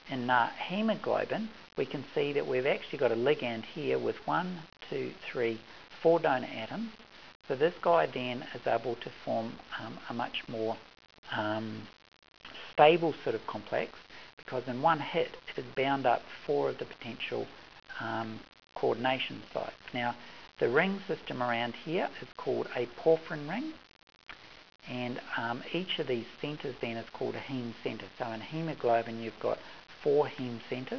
in hemoglobin, we can see that we've actually got a ligand here with 1, 2, 3, 4 donor atoms. So this guy then is able to form a much more stable sort of complex, because in one hit it has bound up 4 of the potential coordination sites. Now, the ring system around here is called a porphyrin ring, and each of these centres then is called a heme centre. So in hemoglobin you've got 4 heme centres.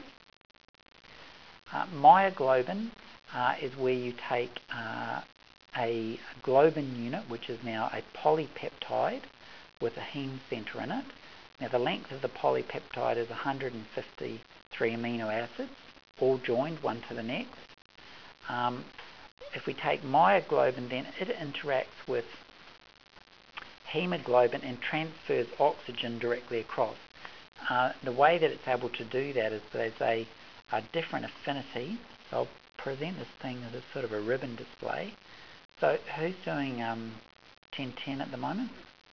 Myoglobin is where you take a globin unit, which is now a polypeptide with a heme centre in it. Now the length of the polypeptide is 153 amino acids, all joined one to the next. If we take myoglobin, then it interacts with hemoglobin and transfers oxygen directly across. The way that it's able to do that is there's a different affinity. So I'll present this thing as a sort of a ribbon display. So who's doing 1010 at the moment?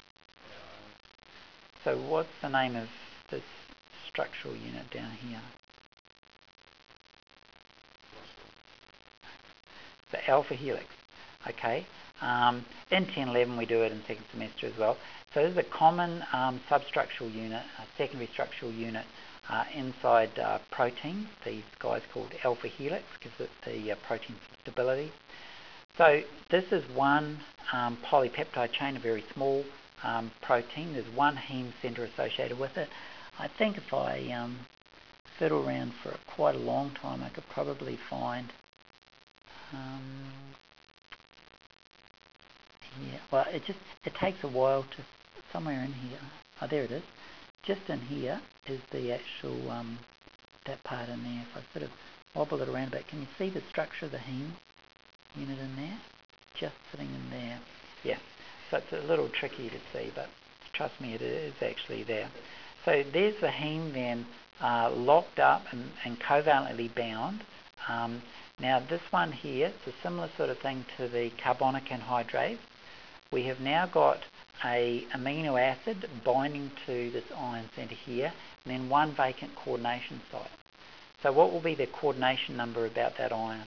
So what's the name of this structural unit down here? The alpha helix. Okay. In 1011 we do it in second semester as well. So this is a common substructural unit, a secondary structural unit inside proteins. These guys called alpha helix, gives it the protein stability. So this is one polypeptide chain, a very small protein. There's one heme centre associated with it. I think if I fiddle around for quite a long time, I could probably find yeah, well, it takes a while to, somewhere in here, oh there it is, just in here is the actual, that part in there. If I sort of wobble it around a bit, can you see the structure of the heme unit in there? Just sitting in there. Yeah, so it's a little tricky to see, but trust me, it is actually there. So there's the heme then locked up and covalently bound. Now this one here, it's a similar sort of thing to the carbonic anhydrase. We have now got a amino acid binding to this ion centre here, and then one vacant coordination site. So what will be the coordination number about that ion?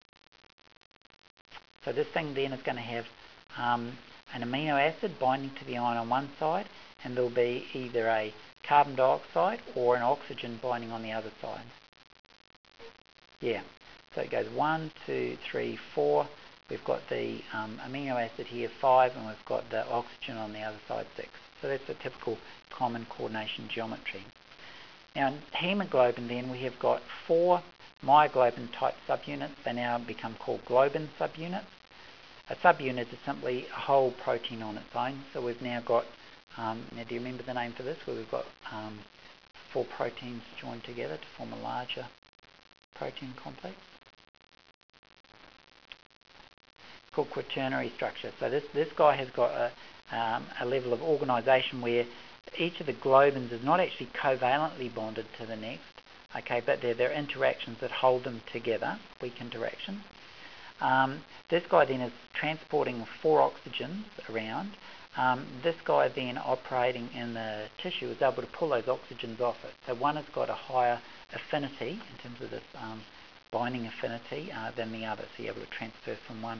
So this thing then is going to have an amino acid binding to the ion on one side, and there'll be either a carbon dioxide or an oxygen binding on the other side. Yeah, so it goes 1, 2, 3, 4. We've got the amino acid here 5, and we've got the oxygen on the other side 6. So that's a typical common coordination geometry. Now in hemoglobin then we have got 4 myoglobin type subunits. They now become called globin subunits. A subunit is simply a whole protein on its own. So we've now got, now do you remember the name for this? Where we've got 4 proteins joined together to form a larger protein complex. Called quaternary structure. So this guy has got a level of organisation where each of the globins is not actually covalently bonded to the next, okay, but they're interactions that hold them together, weak interactions. This guy then is transporting 4 oxygens around. This guy then operating in the tissue is able to pull those oxygens off it. So one has got a higher affinity in terms of this binding affinity than the other, so you're able to transfer from one